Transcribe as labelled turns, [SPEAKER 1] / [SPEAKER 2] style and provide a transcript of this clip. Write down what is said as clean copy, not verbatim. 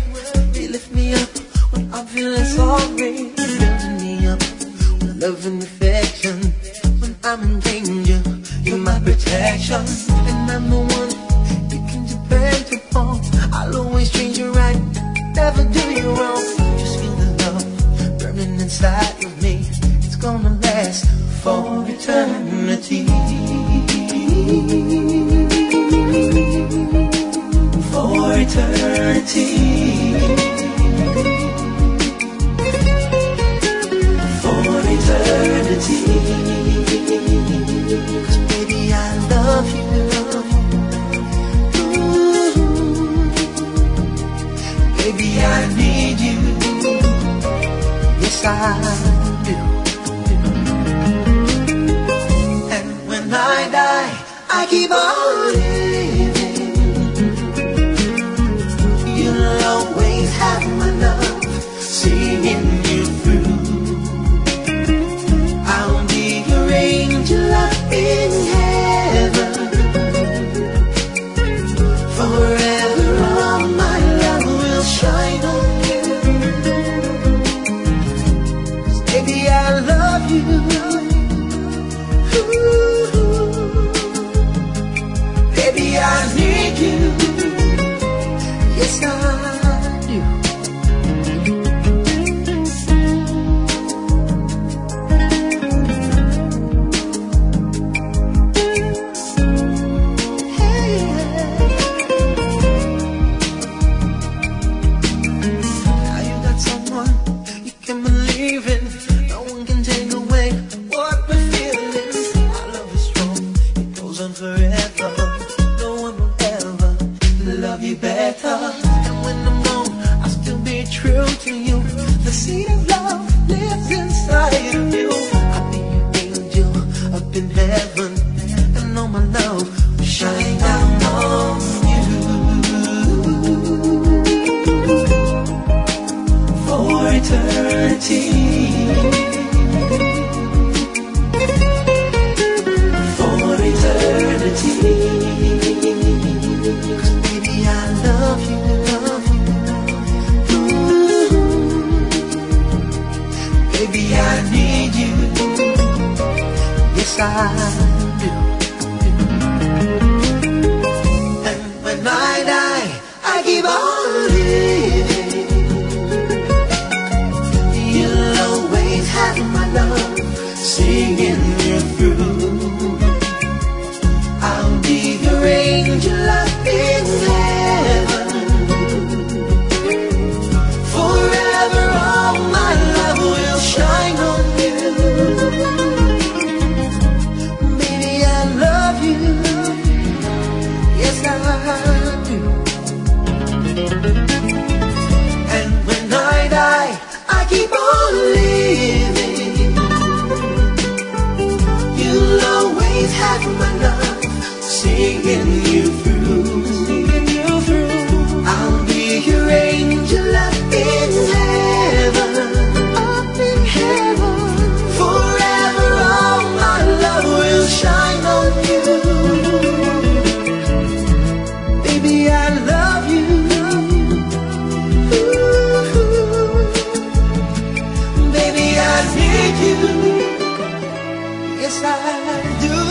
[SPEAKER 1] You lift me up when I'm feeling sorry. Building me up with love and affection. When I'm in danger, you're my protection. And I'm the one you can depend upon. I'll always treat you right, never do you wrong. Just feel the love burning inside of me. It's gonna last for eternity. For eternity. For eternity. 'Cause baby I love you. Baby, I need you. Yes, I do. And when I die, I keep on living. You'll always have my love, singing you through. I'll be your angel up in heaven. Forever all my love will shine on you. 'Cause baby I love you. Ooh. Baby I need you. Yes I do. Yes, I do.